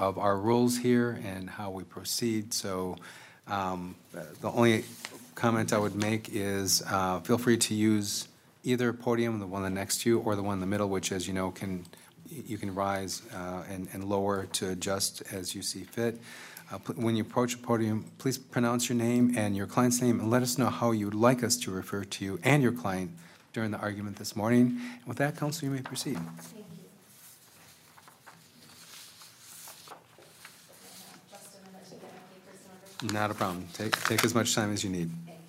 of our rules here and how we proceed. So the only comment I would make is feel free to use either podium, the one next to you, or the one in the middle, which, as you know, you can rise and lower to adjust as you see fit. When you approach a podium, please pronounce your name and your client's name and let us know how you would like us to refer to you and your client during the argument this morning. And with that, counsel, you may proceed. Thank you. Just a minute to get my papers in order. Not a problem. Take as much time as you need. Thank you.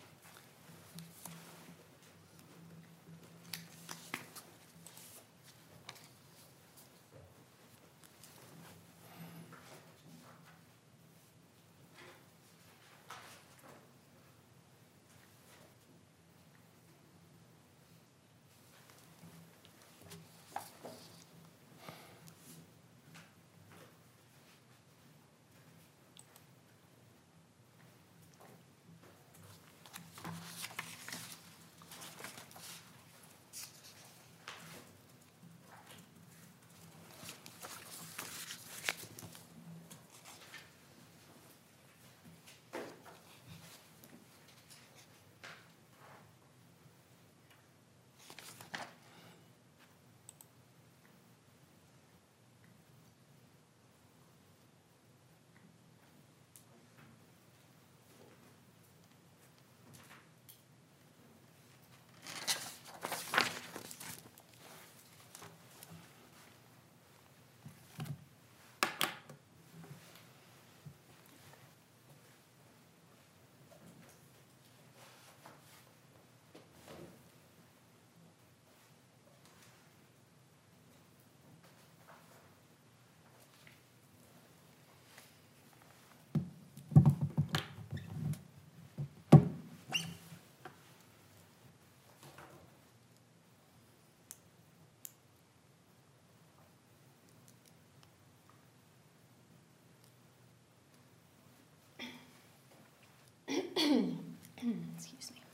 Excuse me.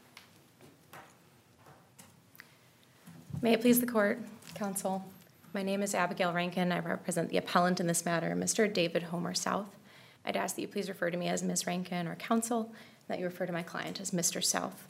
May it please the court, counsel. My name is Abigail Rankin. I represent the appellant in this matter, Mr. David Homer South. I'd ask that you please refer to me as Ms. Rankin or counsel, and that you refer to my client as Mr. South.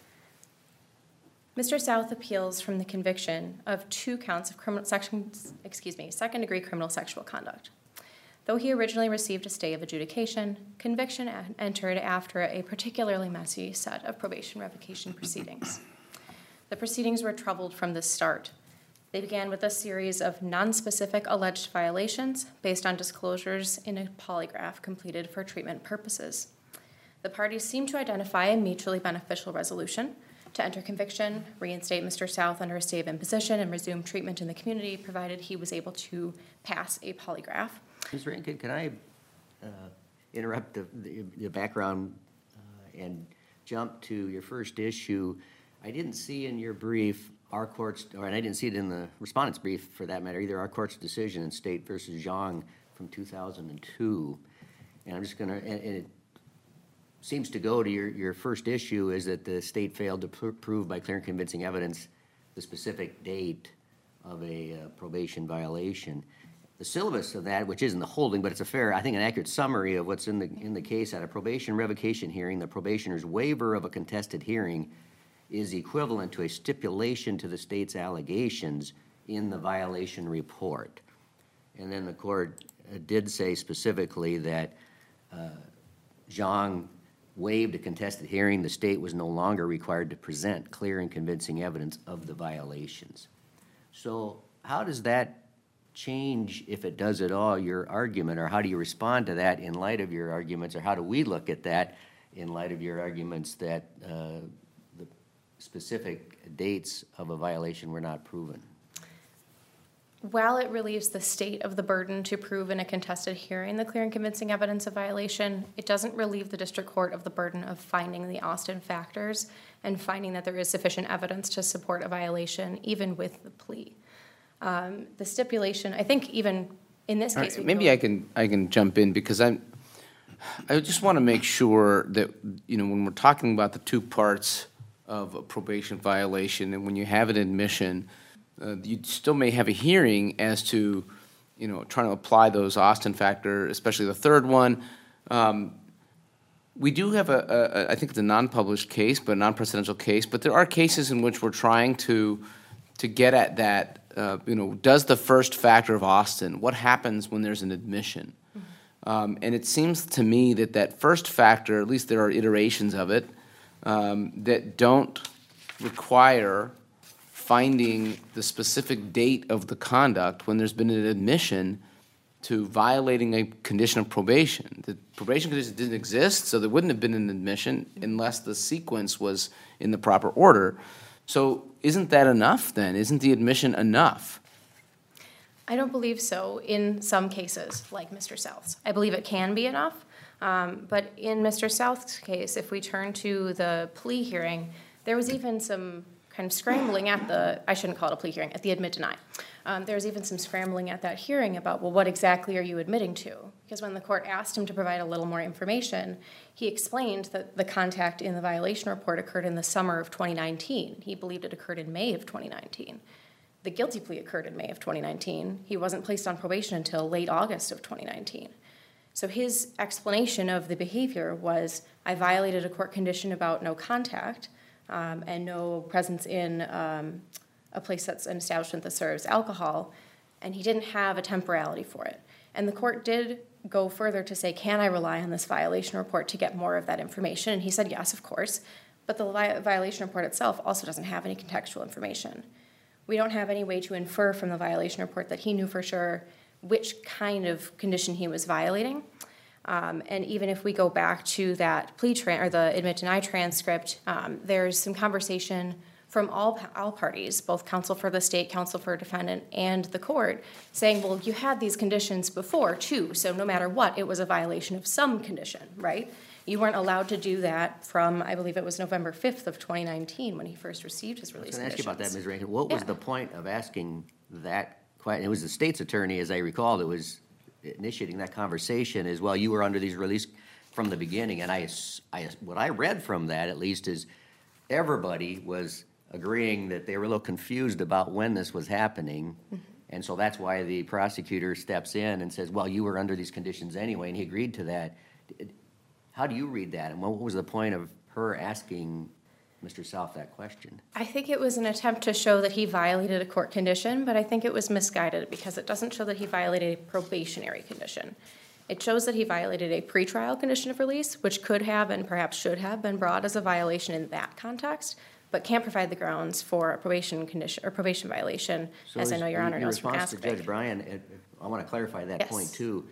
Mr. South appeals from the conviction of 2 counts of second-degree criminal sexual conduct. Though he originally received a stay of adjudication, conviction entered after a particularly messy set of probation revocation proceedings. The proceedings were troubled from the start. They began with a series of nonspecific alleged violations based on disclosures in a polygraph completed for treatment purposes. The parties seemed to identify a mutually beneficial resolution to enter conviction, reinstate Mr. South under a stay of imposition, and resume treatment in the community, provided he was able to pass a polygraph. Ms. Rankin, can I interrupt the background and jump to your first issue? I didn't see in your brief our court's, and I didn't see it in the respondent's brief for that matter either, our court's decision in State versus Zhang from 2002. And I'm just going to, and it seems to go to your first issue is that the state failed to prove by clear and convincing evidence the specific date of a probation violation. The syllabus of that, which isn't the holding, but it's a fair, I think, an accurate summary of what's in the case. At a probation revocation hearing, the probationer's waiver of a contested hearing is equivalent to a stipulation to the state's allegations in the violation report. And then the court did say specifically that Zhang waived a contested hearing. The state was no longer required to present clear and convincing evidence of the violations. So how does that change, if it does at all, your argument, or how do you respond to that in light of your arguments, or how do we look at that in light of your arguments that the specific dates of a violation were not proven? While it relieves the state of the burden to prove in a contested hearing the clear and convincing evidence of violation, it doesn't relieve the district court of the burden of finding the Austin factors and finding that there is sufficient evidence to support a violation, even with the plea. The stipulation, I think, even in this case, maybe I can jump in, because I just want to make sure that, you know, when we're talking about the 2 parts of a probation violation, and when you have an admission, you still may have a hearing as to trying to apply those Austin factor, especially the third one. We do have I think it's a non-published case, but a non-presidential case, but there are cases in which we're trying to get at that, does the first factor of Austin, what happens when there's an admission? And it seems to me that first factor, at least there are iterations of it, that don't require finding the specific date of the conduct when there's been an admission to violating a condition of probation. The probation condition didn't exist, so there wouldn't have been an admission unless the sequence was in the proper order. So isn't that enough then? Isn't the admission enough? I don't believe so in some cases, like Mr. South's. I believe it can be enough, but in Mr. South's case, if we turn to the plea hearing, there was even some kind of scrambling I shouldn't call it a plea hearing, at the admit-deny. There was even some scrambling at that hearing about, well, what exactly are you admitting to? Because when the court asked him to provide a little more information, he explained that the contact in the violation report occurred in the summer of 2019. He believed it occurred in May of 2019. The guilty plea occurred in May of 2019. He wasn't placed on probation until late August of 2019. So his explanation of the behavior was, I violated a court condition about no contact and no presence in a place that's an establishment that serves alcohol, and he didn't have a temporality for it. And the court did go further to say, can I rely on this violation report to get more of that information? And he said, yes, of course. But the violation report itself also doesn't have any contextual information. We don't have any way to infer from the violation report that he knew for sure which kind of condition he was violating. And even if we go back to that or the admit-deny transcript, there's some conversation from all parties, both counsel for the state, counsel for defendant, and the court, saying, well, you had these conditions before, too, so no matter what, it was a violation of some condition, right? You weren't allowed to do that from, I believe it was November 5th of 2019 when he first received his release I was going to ask you about that, conditions. Ms. Rankin. What was the point of asking that question? It was the state's attorney, as I recall, that was initiating that conversation as well. You were under these release from the beginning, and what I read from that, at least, is everybody was agreeing that they were a little confused about when this was happening. And so that's why the prosecutor steps in and says, well, you were under these conditions anyway, and he agreed to that. How do you read that, and what was the point of her asking Mr. South that question? I think it was an attempt to show that he violated a court condition, but I think it was misguided because it doesn't show that he violated a probationary condition. It shows that he violated a pretrial condition of release, which could have and perhaps should have been brought as a violation in that context, but can't provide the grounds for a probation condition or probation violation, So as I know Your Honor knows from in response to Askvig. Judge Bryan, I want to clarify that Yes. point too.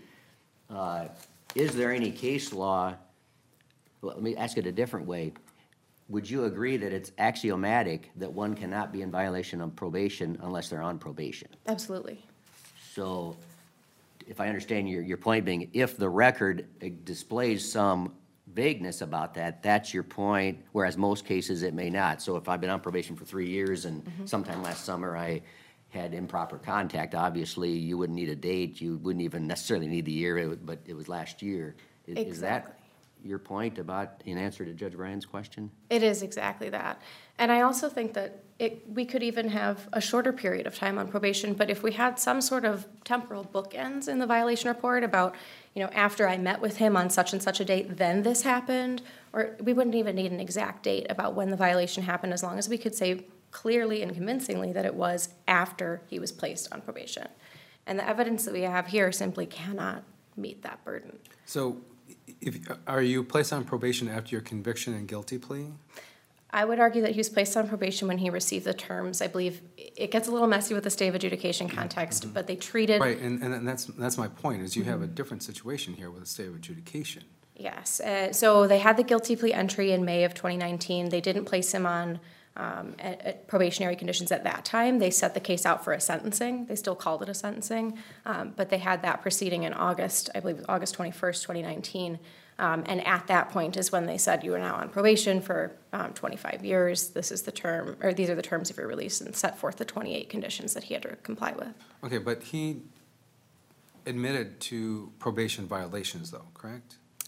Is there any case law, let me ask it a different way. Would you agree that it's axiomatic that one cannot be in violation of probation unless they're on probation? Absolutely. So if I understand your point being, if the record displays some vagueness about that, that's your point, whereas most cases it may not. So if I've been on probation for 3 years and sometime last summer I had improper contact, obviously you wouldn't need a date, you wouldn't even necessarily need the year, but it was last year. Is Exactly. that your point about, in answer to Judge Bryan's question? It is exactly that. And I also think that we could even have a shorter period of time on probation, but if we had some sort of temporal bookends in the violation report about, after I met with him on such and such a date, then this happened, or we wouldn't even need an exact date about when the violation happened, as long as we could say clearly and convincingly that it was after he was placed on probation. And the evidence that we have here simply cannot meet that burden. So are you placed on probation after your conviction and guilty plea? I would argue that he was placed on probation when he received the terms. I believe it gets a little messy with the stay of adjudication context, but they treated... Right, and that's my point, is you have a different situation here with a stay of adjudication. Yes. So they had the guilty plea entry in May of 2019. They didn't place him on probationary conditions at that time. They set the case out for a sentencing. They still called it a sentencing, but they had that proceeding in August, I believe August 21st, 2019. And at that point is when they said, you are now on probation for 25 years. This is the term, or these are the terms of your release, and set forth the 28 conditions that he had to comply with. Okay, but he admitted to probation violations though, correct?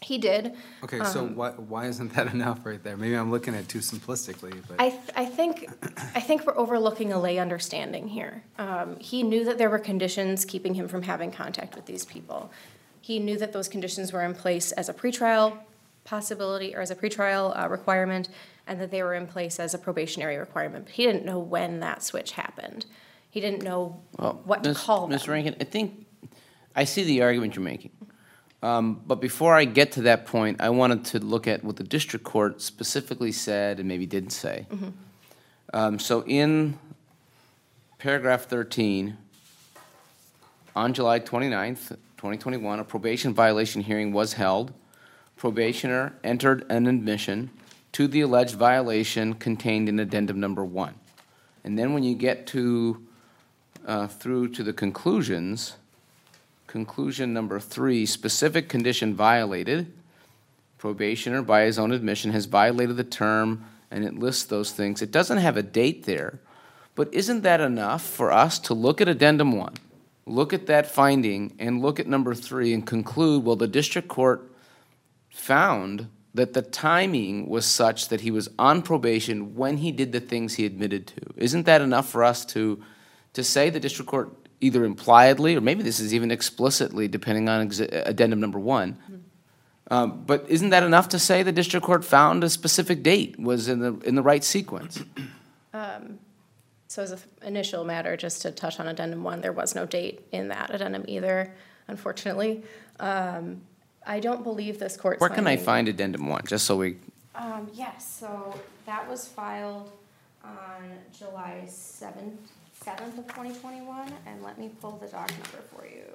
He did. Okay, so why isn't that enough right there? Maybe I'm looking at it too simplistically, but. I think we're overlooking a lay understanding here. He knew that there were conditions keeping him from having contact with these people. He knew that those conditions were in place as a pretrial possibility or as a pretrial requirement, and that they were in place as a probationary requirement. But he didn't know when that switch happened. He didn't know what to call them. Ms. Rankin, I think, I see the argument you're making. But before I get to that point, I wanted to look at what the district court specifically said and maybe didn't say. So in paragraph 13, on July 29th, 2021, a probation violation hearing was held. Probationer entered an admission to the alleged violation contained in addendum number 1. And then when you get to through to the conclusions, conclusion number 3, specific condition violated. Probationer, by his own admission, has violated the term, and it lists those things. It doesn't have a date there, but isn't that enough for us to look at addendum 1, look at that finding, and look at number 3 and conclude, well, the district court found that the timing was such that he was on probation when he did the things he admitted to. Isn't that enough for us to say the district court either impliedly, or maybe this is even explicitly, depending on addendum number 1. But isn't that enough to say the district court found a specific date was in the right sequence? So as an initial matter, just to touch on addendum 1, there was no date in that addendum either, unfortunately. I don't believe this court's Where can I finding- find addendum 1, just so we... Yes, so that was filed on July 7th of 2021, and let me pull the doc number for you.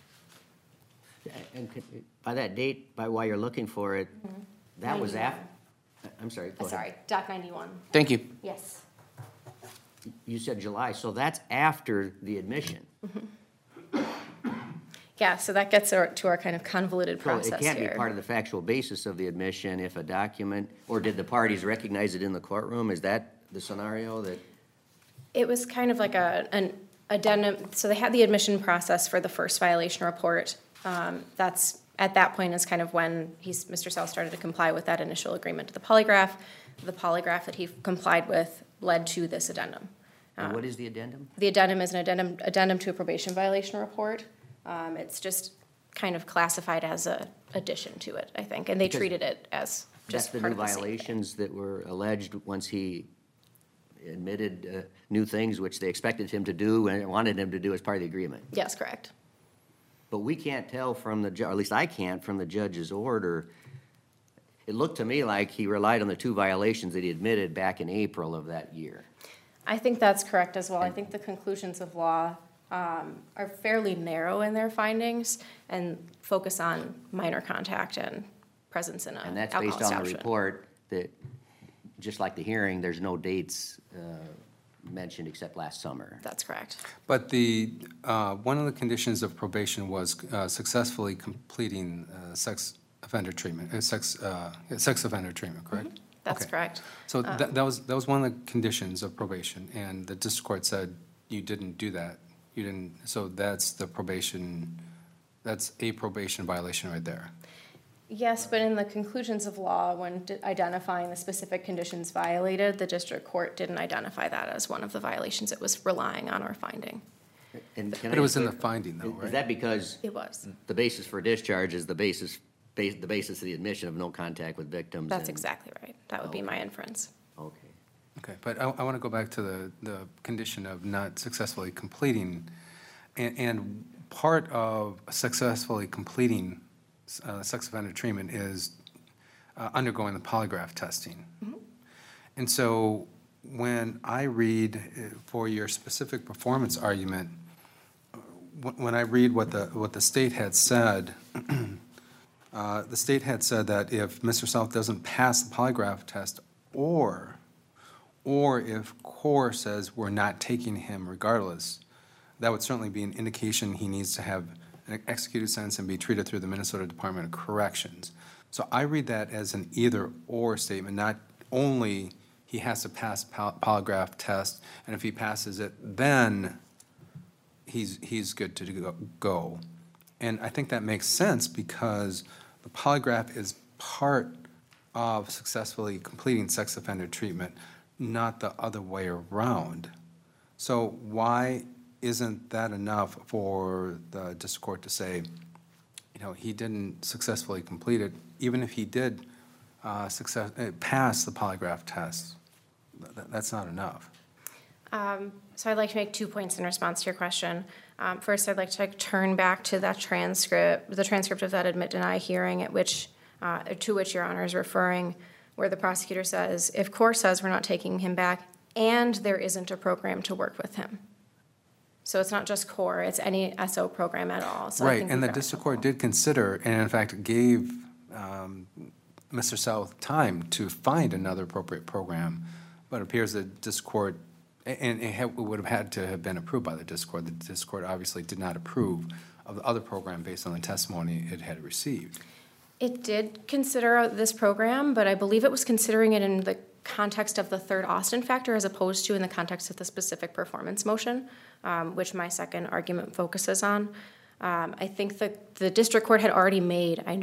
And by that date, while you're looking for it, that was 91. after, I'm sorry, go ahead. Sorry, doc 91. Thank you. Yes. You said July, so that's after the admission. Yeah, so that gets to our kind of convoluted So process it can't be here. part of the factual basis of the admission if a document, or did the parties recognize it in the courtroom? Is that the scenario that? It was kind of like an addendum, so they had the admission process for the first violation report. That's, at that point is kind of when Mr. South started to comply with that initial agreement to the polygraph. The polygraph that he complied with led to this addendum. And what is the addendum? The addendum is an addendum to a probation violation report. It's just kind of classified as a addition to it, I think, and they Because treated it as That's just the part new of the same thing. violations that were alleged once he admitted new things which they expected him to do and wanted him to do as part of the agreement. Yes, correct. But we can't tell from the, or at least I can't, from the judge's order. It looked to me like he relied on the 2 violations that he admitted back in April of that year. I think that's correct as well. I think the conclusions of law are fairly narrow in their findings and focus on minor contact and presence in an And that's alcohol based on the establishment. report that, just like the hearing, there's no dates mentioned except last summer. That's correct. But the, one of the conditions of probation was successfully completing sex offender treatment, sex offender treatment, correct? That's Okay. correct. So that was one of the conditions of probation, and the district court said you didn't do that. You didn't, so that's the probation, that's a probation violation right there. Yes, but in the conclusions of law, when identifying the specific conditions violated, the district court didn't identify that as one of the violations it was relying on or finding. And can But I it was in just- the finding though, Is right? that because It was. the basis for discharge is the basis of the admission of no contact with victims? That's and- exactly right. That would be my inference. Okay. Okay, but I want to go back to the condition of not successfully completing. And part of successfully completing sex offender treatment is undergoing the polygraph testing. And so when I read for your specific performance argument, when I read what the state had said, the state had said that if Mr. South doesn't pass the polygraph test, or if CORE says we're not taking him regardless, that would certainly be an indication he needs to have an executed sentence and be treated through the Minnesota Department of Corrections. So I read that as an either-or statement, not only he has to pass polygraph test, and if he passes it, then he's good to go. And I think that makes sense because the polygraph is part of successfully completing sex offender treatment, not the other way around. So why isn't that enough for the district court to say, he didn't successfully complete it, even if he did pass the polygraph test? That's not enough. So I'd like to make 2 points in response to your question. First, I'd like to turn back to that transcript, the transcript of that admit-deny hearing to which Your Honor is referring, where the prosecutor says, if CORE says we're not taking him back and there isn't a program to work with him. So it's not just CORE, it's any SO program at all. So Right, and the district court did consider, and in fact gave Mr. South time to find another appropriate program, but it appears the district court, and it would have had to have been approved by the district court. The district court obviously did not approve of the other program based on the testimony it had received. It did consider this program, but I believe it was considering it in the context of the third Austin factor as opposed to in the context of the specific performance motion, which my second argument focuses on. I think that the district court had already made a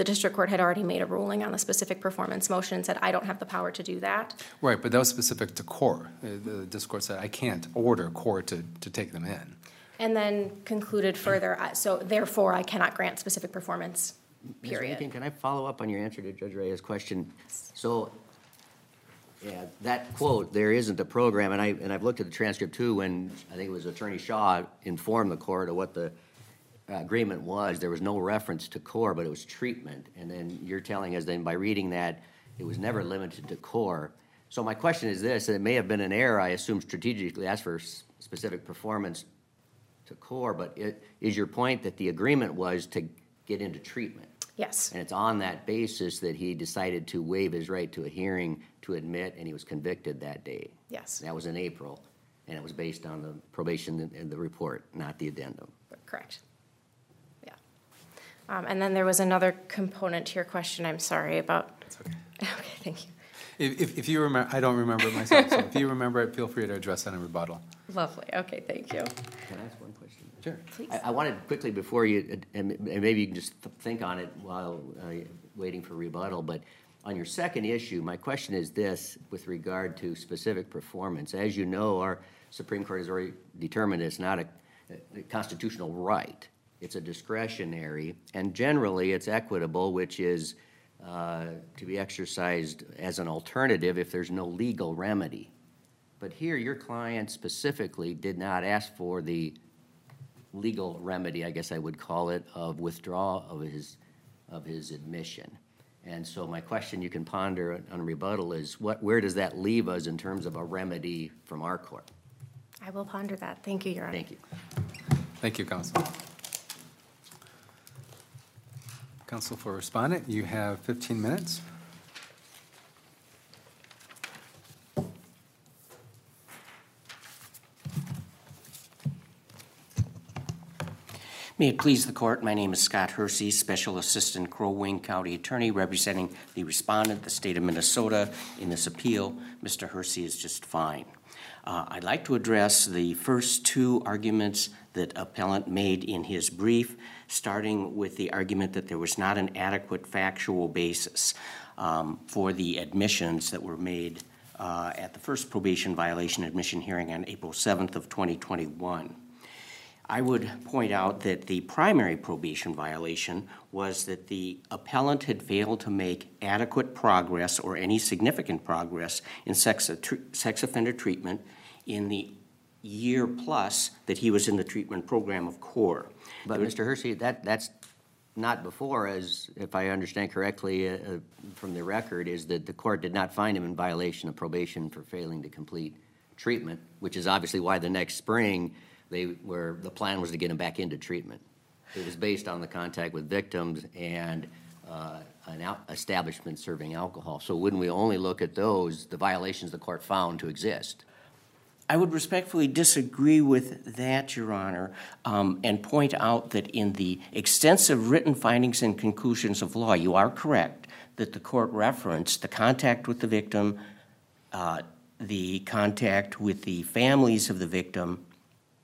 ruling on the specific performance motion and said, I don't have the power to do that. Right, but that was specific to CORE. The district court said, I can't order CORE to take them in. And then concluded further, so therefore I cannot grant specific performance, period. Ms. Rankin, can I follow up on your answer to Judge Reyes' question? So, yeah, that quote, there isn't a program, and I've looked at the transcript too, when I think it was Attorney Shaw informed the court of what the agreement was. There was no reference to CORE, but it was treatment. And then you're telling us then by reading that, it was never limited to CORE. So my question is this, and it may have been an error, I assume strategically asked for specific performance to CORE, but is your point that the agreement was to get into treatment? Yes. And it's on that basis that he decided to waive his right to a hearing to admit, and he was convicted that day? Yes. That was in April, and it was based on the probation in the report, not the addendum. Correct. Yeah. And then there was another component to your question I'm sorry about. That's okay. Okay, thank you. If you remember, I don't remember it myself, so if you remember it, feel free to address that in rebuttal. Lovely. Okay, thank you. Can I ask one question? Sure. Please. I wanted quickly before you, and maybe you can just think on it while waiting for rebuttal, but on your second issue, my question is this with regard to specific performance. As you know, our Supreme Court has already determined it's not a constitutional right. It's a discretionary, and generally it's equitable, which is to be exercised as an alternative if there's no legal remedy. But here, your client specifically did not ask for the legal remedy, I guess I would call it, of withdrawal of his admission. And so my question you can ponder on rebuttal is, where does that leave us in terms of a remedy from our court? I will ponder that. Thank you, Your Honor. Thank you. Thank you, Counsel. Counsel for Respondent, you have 15 minutes. May it please the court, my name is Scott Hersey, Special Assistant Crow Wing County Attorney representing the respondent, the state of Minnesota, in this appeal. Mr. Hersey is just fine. I'd like to address the first two arguments that appellant made in his brief, starting with the argument that there was not an adequate factual basis for the admissions that were made at the first probation violation admission hearing on April 7th of 2021. I would point out that the primary probation violation was that the appellant had failed to make adequate progress or any significant progress in sex offender treatment in the year plus that he was in the treatment program of CORE. But Mr. Hersey, that's not before, as if I understand correctly from the record, is that the court did not find him in violation of probation for failing to complete treatment, which is obviously why the next spring the plan was to get him back into treatment. It was based on the contact with victims and an establishment serving alcohol. So wouldn't we only look at those, the violations the court found to exist? I would respectfully disagree with that, Your Honor, and point out that in the extensive written findings and conclusions of law, you are correct that the court referenced the contact with the victim, the contact with the families of the victim,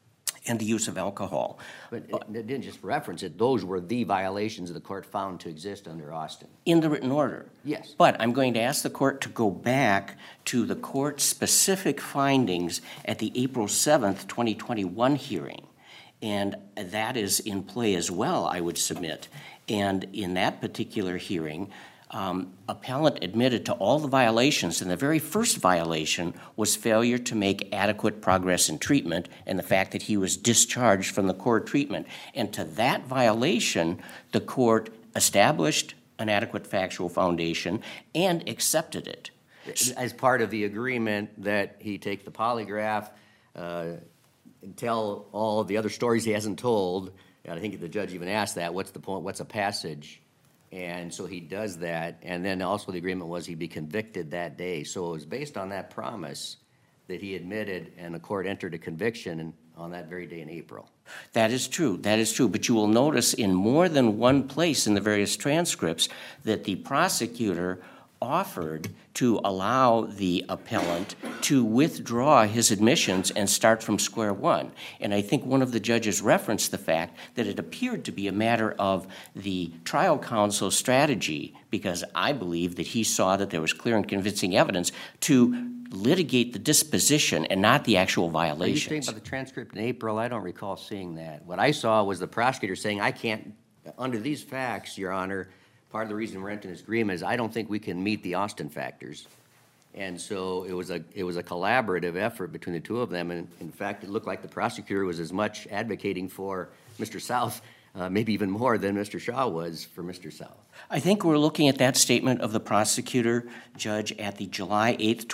and the use of alcohol. But it didn't just reference it, those were the violations the court found to exist under Austin. In the written order. Yes. But I'm going to ask the court to go back to the court's specific findings at the April 7th, 2021 hearing. And that is in play as well, I would submit. And in that particular hearing, appellant admitted to all the violations, and the very first violation was failure to make adequate progress in treatment and the fact that he was discharged from the core treatment. And to that violation, the court established an adequate factual foundation and accepted it. As part of the agreement that he take the polygraph, and tell all of the other stories he hasn't told, and I think the judge even asked that, what's the point, what's a passage? And so he does that, and then also the agreement was he'd be convicted that day. So it was based on that promise that he admitted, and the court entered a conviction on that very day in April. That is true, but you will notice in more than one place in the various transcripts that the prosecutor offered to allow the appellant to withdraw his admissions and start from square one. And I think one of the judges referenced the fact that it appeared to be a matter of the trial counsel's strategy, because I believe that he saw that there was clear and convincing evidence to litigate the disposition and not the actual violations. Are you saying about the transcript in April? I don't recall seeing that. What I saw was the prosecutor saying, I can't, under these facts, Your Honor, part of the reason we're entering this agreement is I don't think we can meet the Austin factors. And so it was a collaborative effort between the two of them. And in fact, it looked like the prosecutor was as much advocating for Mr. South, maybe even more than Mr. Shaw was for Mr. South. I think we're looking at that statement of the prosecutor, Judge, at the July 8th,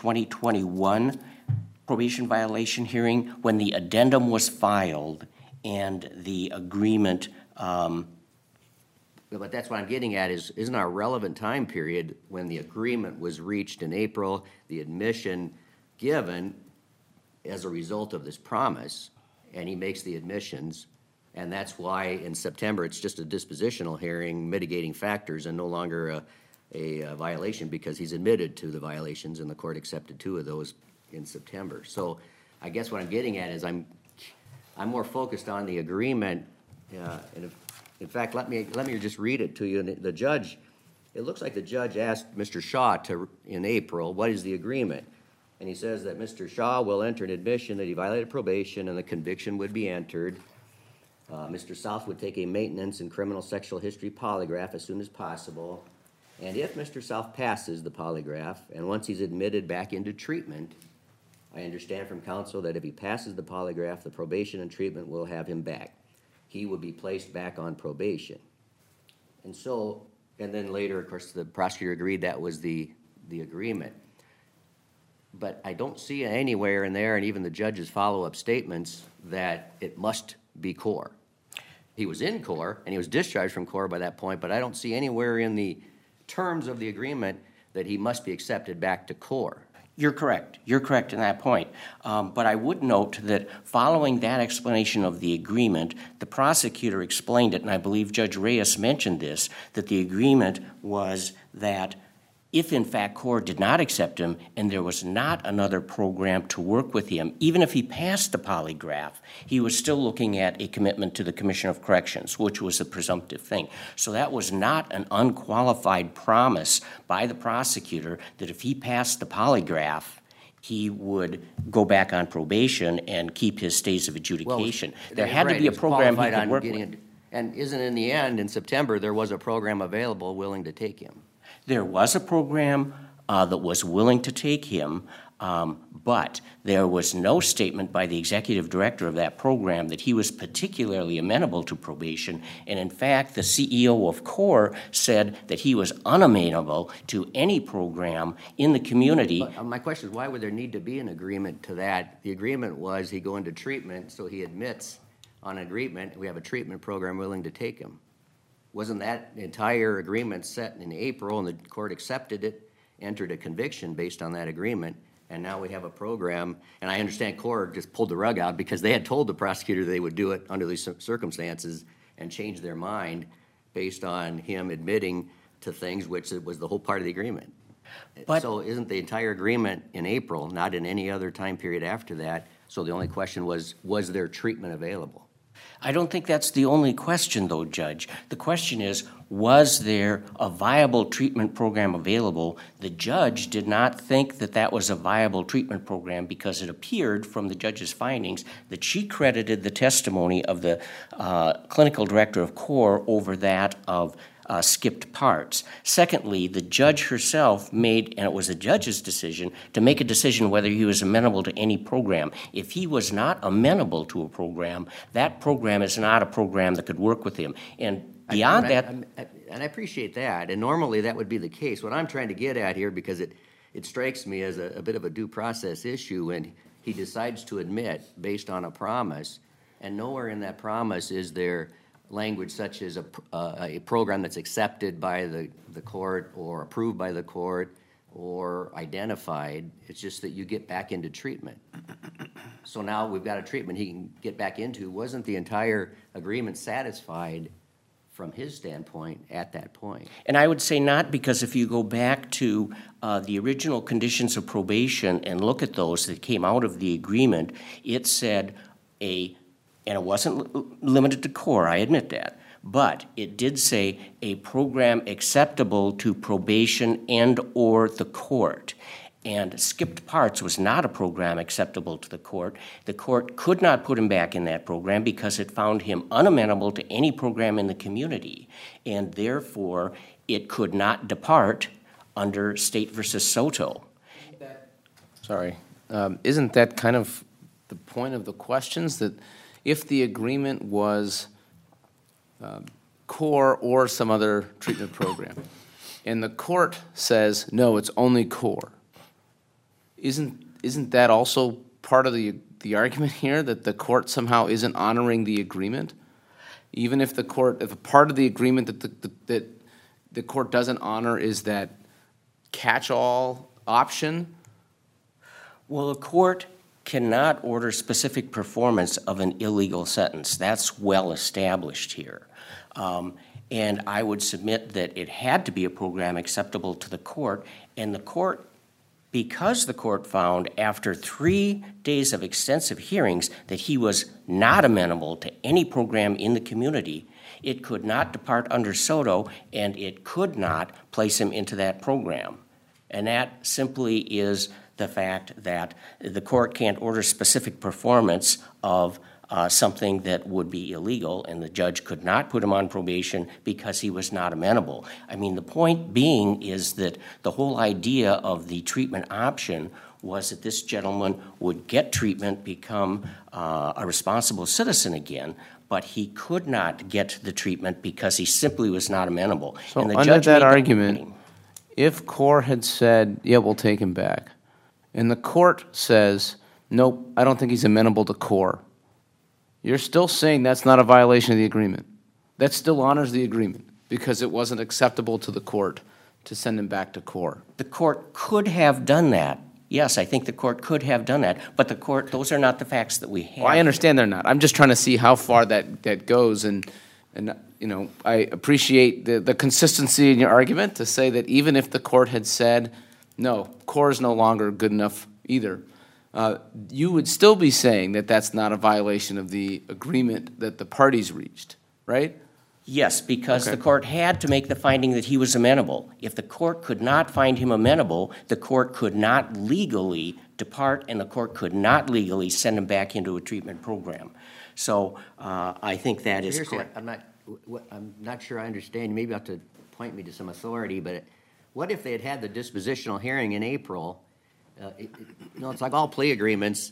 2021 probation violation hearing when the addendum was filed and the agreement. But that's what I'm getting at is, isn't our relevant time period when the agreement was reached in April, the admission given as a result of this promise, and he makes the admissions, and that's why in September it's just a dispositional hearing, mitigating factors, and no longer a violation because he's admitted to the violations, and the court accepted 2 of those in September. So I guess what I'm getting at is I'm more focused on the agreement, and in fact, let me just read it to you. And the judge, it looks like the judge asked Mr. Shaw in April, what is the agreement? And he says that Mr. Shaw will enter an admission that he violated probation and the conviction would be entered. Mr. South would take a maintenance and criminal sexual history polygraph as soon as possible. And if Mr. South passes the polygraph, and once he's admitted back into treatment, I understand from counsel that if he passes the polygraph, the probation and treatment will have him back. He would be placed back on probation. And so, and then later, of course, the prosecutor agreed that was the agreement. But I don't see anywhere in there, and even the judge's follow-up statements, that it must be core. He was in core, and he was discharged from core by that point, but I don't see anywhere in the terms of the agreement that he must be accepted back to core. You're correct. You're correct in that point. But I would note that following that explanation of the agreement, the prosecutor explained it, and I believe Judge Reyes mentioned this, that the agreement was that if in fact CORE did not accept him and there was not another program to work with him, even if he passed the polygraph, he was still looking at a commitment to the Commission of Corrections, which was a presumptive thing. So that was not an unqualified promise by the prosecutor that if he passed the polygraph, he would go back on probation and keep his stays of adjudication. Well, there had to be a program he could work with. And isn't in the end, in September, there was a program available willing to take him? There was a program that was willing to take him, but there was no statement by the executive director of that program that he was particularly amenable to probation. And in fact, the CEO of CORE said that he was unamenable to any program in the community. But my question is, why would there need to be an agreement to that? The agreement was he go into treatment, so he admits on agreement, we have a treatment program willing to take him. Wasn't that entire agreement set in April, and the court accepted it, entered a conviction based on that agreement, and now we have a program, and I understand CORE just pulled the rug out because they had told the prosecutor they would do it under these circumstances and changed their mind based on him admitting to things, which was the whole part of the agreement. But so isn't the entire agreement in April, not in any other time period after that, So the only question was there treatment available? I don't think that's the only question, though, Judge. The question is, was there a viable treatment program available? The judge did not think that that was a viable treatment program because it appeared from the judge's findings that she credited the testimony of the clinical director of CORE over that of skipped parts. Secondly, the judge herself made, and it was the judge's decision, to make a decision whether he was amenable to any program. If he was not amenable to a program, that program is not a program that could work with him. And beyond that... And I appreciate that, and normally that would be the case. What I'm trying to get at here, because it strikes me as a bit of a due process issue when he decides to admit, based on a promise, and nowhere in that promise is there language such as a program that's accepted by the court or approved by the court or identified. It's just that you get back into treatment. So now we've got a treatment he can get back into. Wasn't the entire agreement satisfied from his standpoint at that point? And I would say not, because if you go back to the original conditions of probation and look at those that came out of the agreement, it said and it wasn't limited to CORE, I admit that, but it did say a program acceptable to probation and or the court. And skipped parts was not a program acceptable to the court. The court could not put him back in that program because it found him unamenable to any program in the community, and therefore it could not depart under State versus Soto. Sorry. Isn't that kind of the point of the questions, that if the agreement was CORE or some other treatment program, and the court says, no, it's only CORE, isn't that also part of the argument here, that the court somehow isn't honoring the agreement? Even if a part of the agreement that the court doesn't honor is that catch-all option? Well, the court cannot order specific performance of an illegal sentence. That's well established here. And I would submit that it had to be a program acceptable to the court, and the court, because the court found after 3 days of extensive hearings that he was not amenable to any program in the community, it could not depart under Soto, and it could not place him into that program. And that simply is the fact that the court can't order specific performance of something that would be illegal, and the judge could not put him on probation because he was not amenable. I mean, the point being is that the whole idea of the treatment option was that this gentleman would get treatment, become a responsible citizen again, but he could not get the treatment because he simply was not amenable. So and the under judge that made argument, if CORE had said, yeah, we'll take him back, and the court says, nope, I don't think he's amenable to CORE, you're still saying that's not a violation of the agreement. That still honors the agreement because it wasn't acceptable to the court to send him back to CORE. The court could have done that. Yes, I think the court could have done that, but the court, those are not the facts that we have. Well, I understand they're not. I'm just trying to see how far that goes, and you know, I appreciate the consistency in your argument to say that even if the court had said, no, CORE is no longer good enough either, you would still be saying that that's not a violation of the agreement that the parties reached, right? Yes, because Okay. the court had to make the finding that he was amenable. If the court could not find him amenable, the court could not legally depart, and the court could not legally send him back into a treatment program. So I think that is Seriously, correct. I'm not sure I understand. You maybe have to point me to some authority, but what if they had had the dispositional hearing in April? It's like all plea agreements.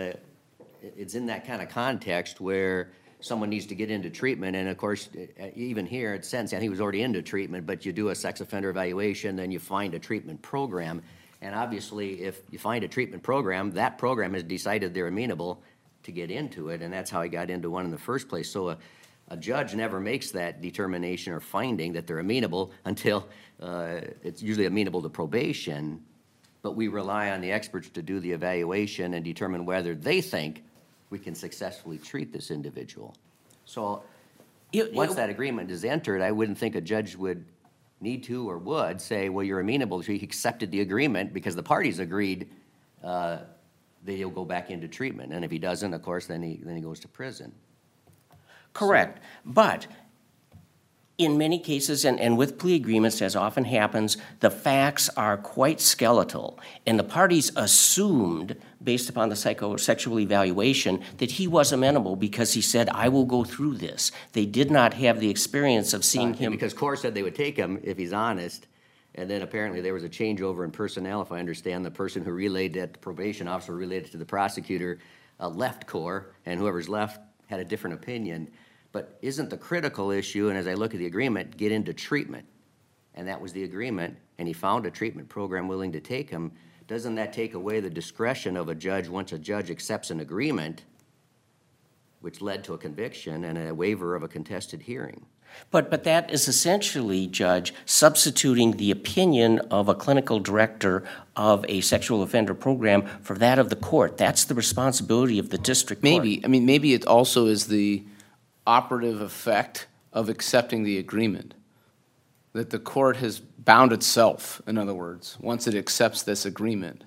It's in that kind of context where someone needs to get into treatment, and of course, even here, it's sentencing. I think he was already into treatment, but you do a sex offender evaluation, then you find a treatment program, and obviously, if you find a treatment program, that program has decided they're amenable to get into it, and that's how he got into one in the first place. So a judge never makes that determination or finding that they're amenable until it's usually amenable to probation, but we rely on the experts to do the evaluation and determine whether they think we can successfully treat this individual. So once that agreement is entered, I wouldn't think a judge would need to or would say, well, you're amenable. He accepted the agreement because the parties agreed then he'll go back into treatment. And if he doesn't, of course, then he goes to prison. Correct. But in many cases, and with plea agreements, as often happens, the facts are quite skeletal. And the parties assumed, based upon the psychosexual evaluation, that he was amenable because he said, I will go through this. They did not have the experience of seeing him. Because Core said they would take him if he's honest, and then apparently there was a changeover in personnel, if I understand. The person who relayed that, the probation officer relayed it to the prosecutor, left Core, and whoever's left had a different opinion. But isn't the critical issue, and as I look at the agreement, get into treatment? And that was the agreement, and he found a treatment program willing to take him. Doesn't that take away the discretion of a judge once a judge accepts an agreement, which led to a conviction and a waiver of a contested hearing? But that is essentially, Judge, substituting the opinion of a clinical director of a sexual offender program for that of the court. That's the responsibility of the district court. Maybe. I mean, maybe it also is the operative effect of accepting the agreement, that the court has bound itself, in other words, once it accepts this agreement.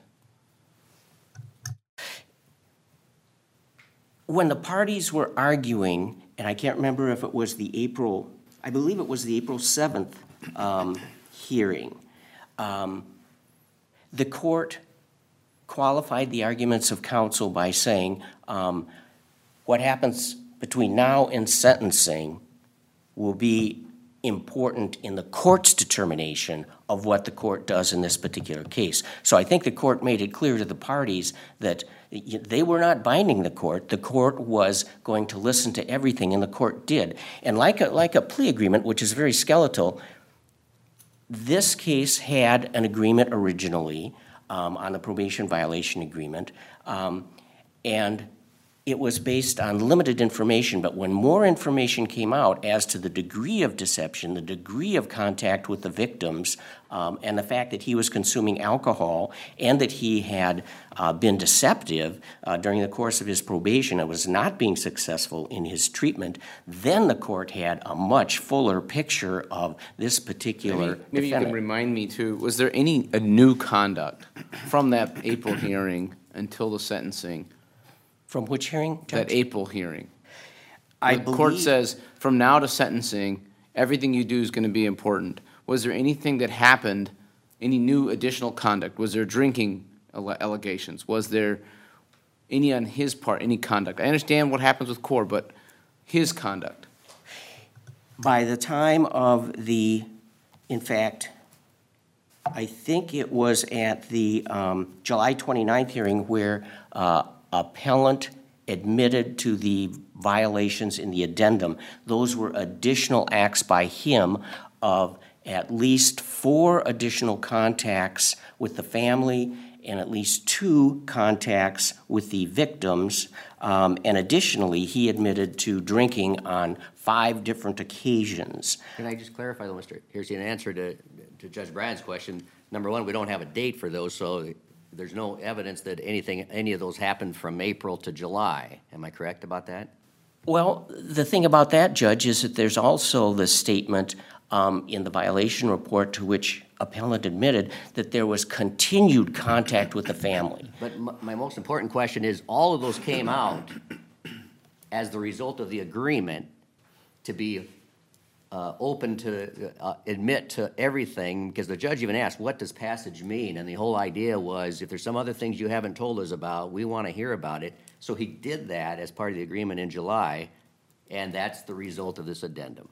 When the parties were arguing, and I can't remember if it was I believe it was the April 7th hearing, the court qualified the arguments of counsel by saying, what happens between now and sentencing will be important in the court's determination of what the court does in this particular case. So I think the court made it clear to the parties that they were not binding the court. The court was going to listen to everything, and the court did. And like a plea agreement, which is very skeletal, this case had an agreement originally on the probation violation agreement, and it was based on limited information, but when more information came out as to the degree of deception, the degree of contact with the victims, and the fact that he was consuming alcohol and that he had been deceptive during the course of his probation and was not being successful in his treatment, then the court had a much fuller picture of this particular Maybe you defendant. can remind me, too, was there any new conduct from that April hearing until the sentencing? From which hearing, Judge? That April hearing. I The court believe- says, from now to sentencing, everything you do is going to be important. Was there anything that happened, any new additional conduct? Was there drinking allegations? Was there any on his part, any conduct? I understand what happens with Core, but his conduct. By the time of in fact, I think it was at the July 29th hearing where appellant admitted to the violations in the addendum. Those were additional acts by him of at least 4 additional contacts with the family and at least 2 contacts with the victims. And additionally, he admitted to drinking on 5 different occasions. Can I just clarify, though, Mr. Here's an answer to Judge Brad's question. Number one, we don't have a date for those, so there's no evidence that any of those happened from April to July. Am I correct about that? Well, the thing about that, Judge, is that there's also the statement in the violation report to which appellant admitted that there was continued contact with the family. But my most important question is, all of those came out as the result of the agreement to be open to admit to everything, because the judge even asked, what does passage mean? And the whole idea was, if there's some other things you haven't told us about, we want to hear about it. So he did that as part of the agreement in July, and that's the result of this addendum.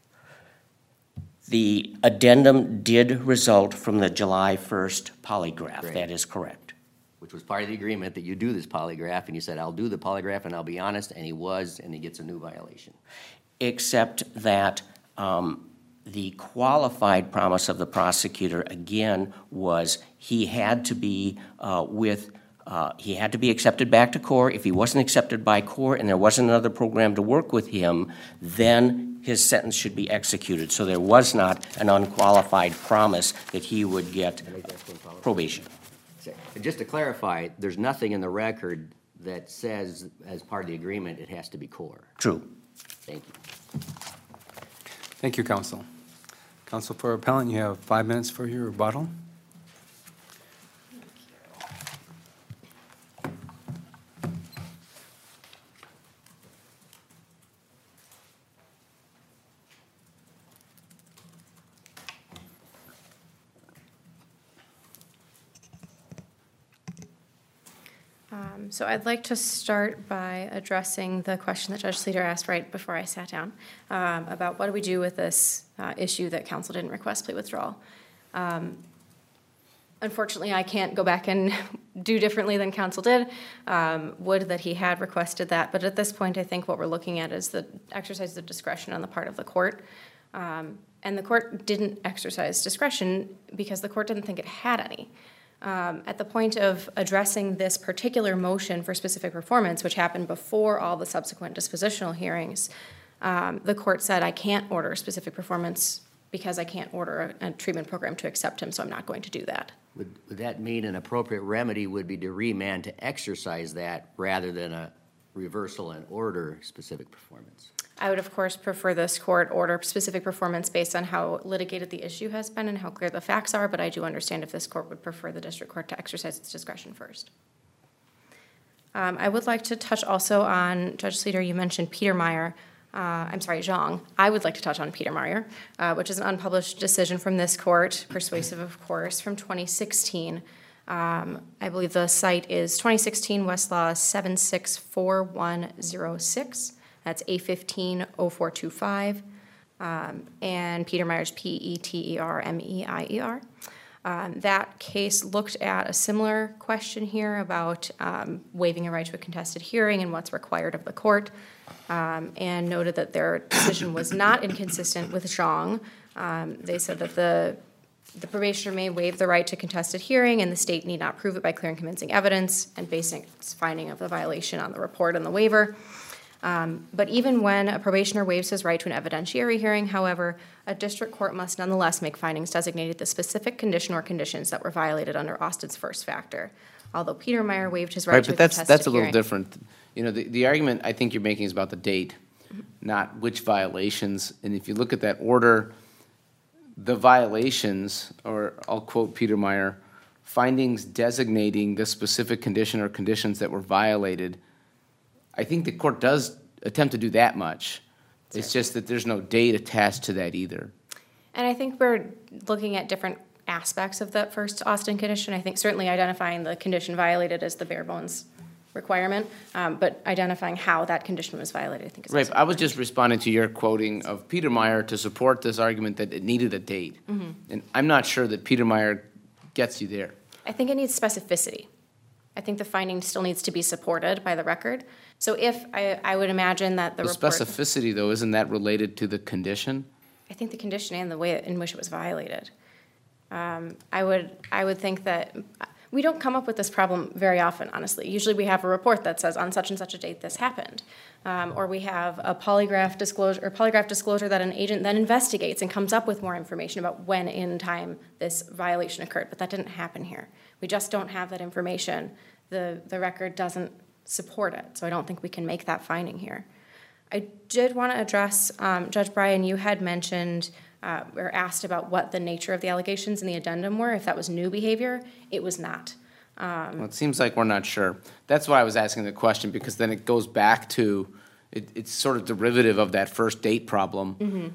The addendum did result from the July 1st polygraph. Great. That is correct. Which was part of the agreement that you do this polygraph, and you said, I'll do the polygraph and I'll be honest, and he was, and he gets a new violation. Except that the qualified promise of the prosecutor, again, was he had to be he had to be accepted back to Core. If he wasn't accepted by Core and there wasn't another program to work with him, then his sentence should be executed. So there was not an unqualified promise that he would get probation. And just to clarify, there's nothing in the record that says, as part of the agreement, it has to be Core. True. Thank you. Thank you, counsel. Counsel for appellant, you have 5 minutes for your rebuttal. So I'd like to start by addressing the question that Judge Sleeter asked right before I sat down about what do we do with this issue that counsel didn't request plea withdrawal. Unfortunately, I can't go back and do differently than counsel did. Would that he had requested that, but at this point, I think what we're looking at is the exercise of discretion on the part of the court. And the court didn't exercise discretion because the court didn't think it had any. At the point of addressing this particular motion for specific performance, which happened before all the subsequent dispositional hearings, the court said, I can't order specific performance because I can't order a treatment program to accept him, so I'm not going to do that. Would that mean an appropriate remedy would be to remand to exercise that rather than a reversal and order specific performance? I would, of course, prefer this court order specific performance based on how litigated the issue has been and how clear the facts are, but I do understand if this court would prefer the district court to exercise its discretion first. I would like to touch also on, Judge Sleeter, you mentioned Peter Meyer. Zhang. I would like to touch on Peter Meyer, which is an unpublished decision from this court, persuasive, of course, from 2016. I believe the site is 2016 Westlaw 764106. That's A150425. And Peter Meyer's PETERMEIER. That case looked at a similar question here about waiving a right to a contested hearing and what's required of the court, and noted that their decision was not inconsistent with Zhang. They said that the probationer may waive the right to contested hearing and the state need not prove it by clear and convincing evidence and basing its finding of the violation on the report and the waiver. But even when a probationer waives his right to an evidentiary hearing, however, a district court must nonetheless make findings designated the specific condition or conditions that were violated under Austin's first factor. Although Peter Meyer waived his right to a contested That's a little hearing. different. You know, the argument I think you're making is about the date, not which violations. And if you look at that order, the violations, or I'll quote Peter Meyer, findings designating the specific condition or conditions that were violated, I think the court does attempt to do that much. It's just that there's no date attached to that either. And I think we're looking at different aspects of that first Austin condition. I think certainly identifying the condition violated as the bare bones requirement, but identifying how that condition was violated, I think is Right, also I was just responding to your quoting of Peter Meyer to support this argument that it needed a date. And I'm not sure that Peter Meyer gets you there. I think it needs specificity. I think the finding still needs to be supported by the record. So if I would imagine that the The report, specificity, though, isn't that related to the condition? I think the condition and the way in which it was violated. I would think that we don't come up with this problem very often, honestly. Usually we have a report that says on such and such a date this happened. Or we have a polygraph disclosure that an agent then investigates and comes up with more information about when in time this violation occurred. But that didn't happen here. We just don't have that information. The record doesn't support it, so I don't think we can make that finding here. I did want to address, Judge Bryan, you had mentioned or asked about what the nature of the allegations in the addendum were, if that was new behavior. It was not. Well, it seems like we're not sure. That's why I was asking the question, because then it goes back to, it's sort of derivative of that first date problem.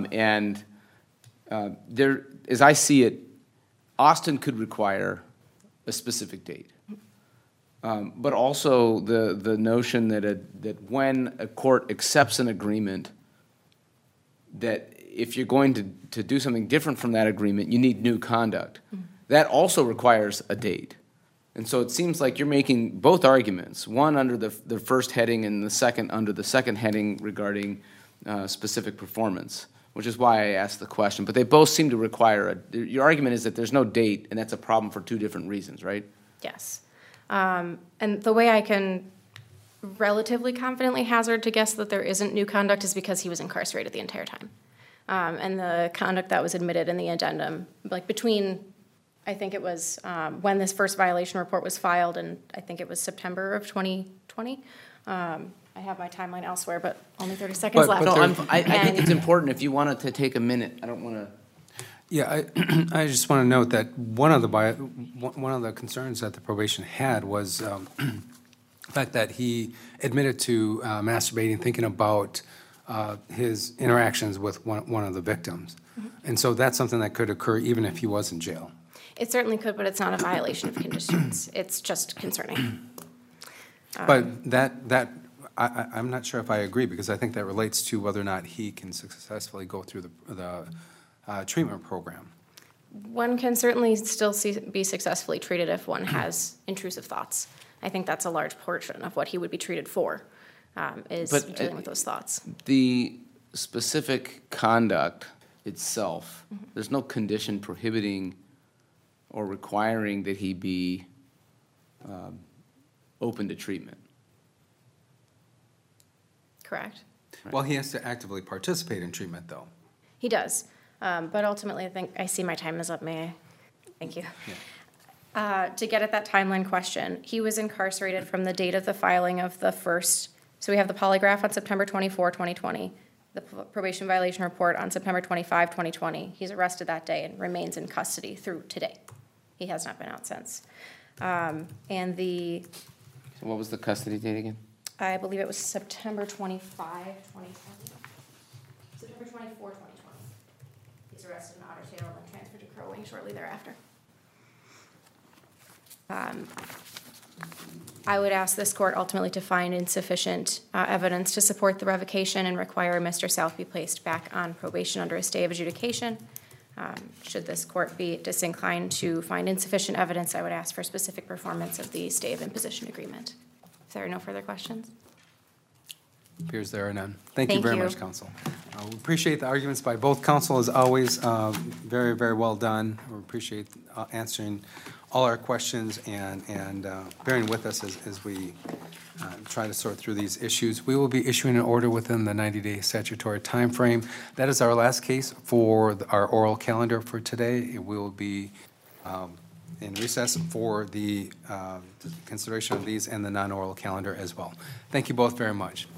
There, as I see it, Austin could require a specific date. But also the notion that when a court accepts an agreement, that if you're going to do something different from that agreement, you need new conduct. That also requires a date. And so it seems like you're making both arguments, one under the first heading and the second under the second heading regarding specific performance, which is why I asked the question. But they both seem to require your argument is that there's no date, and that's a problem for two different reasons, right? Yes. And the way I can relatively confidently hazard to guess that there isn't new conduct is because he was incarcerated the entire time. And the conduct that was admitted in the addendum, like between, I think it was when this first violation report was filed, and I think it was September of 2020. I have my timeline elsewhere, but only 30 seconds left. No, I think it's important if you wanted to take a minute. I don't want to. Yeah, I just want to note that one of the concerns that the probation had was the fact that he admitted to masturbating, thinking about his interactions with one of the victims. And so that's something that could occur even if he was in jail. It certainly could, but it's not a violation of conditions. It's just concerning. But I'm not sure if I agree, because I think that relates to whether or not he can successfully go through the treatment program. One can certainly still be successfully treated if one has intrusive thoughts. I think that's a large portion of what he would be treated for, is But, dealing with those thoughts. The specific conduct itself, there's no condition prohibiting or requiring that he be open to treatment. Correct. Well, he has to actively participate in treatment, though. He does. But ultimately, I think, I see my time is up, may I? Thank you. To get at that timeline question, he was incarcerated from the date of the filing of the first, so we have the polygraph on September 24, 2020, the probation violation report on September 25, 2020. He's arrested that day and remains in custody through today. He has not been out since. And So what was the custody date again? I believe it was September 25, 2020. September 24, 2020. He's arrested in Otter Tail and transferred to Crow Wing shortly thereafter. I would ask this court ultimately to find insufficient evidence to support the revocation and require Mr. South be placed back on probation under a stay of adjudication. Should this court be disinclined to find insufficient evidence, I would ask for specific performance of the stay of imposition agreement. If there are no further questions. Appears there are none. Thank you Thank very you. much, counsel. We appreciate the arguments by both counsel, as always. Very, very well done. We appreciate answering all our questions and bearing with us as we try to sort through these issues. We will be issuing an order within the 90-day statutory timeframe. That is our last case for our oral calendar for today. We will be in recess for the consideration of these and the non-oral calendar as well. Thank you both very much.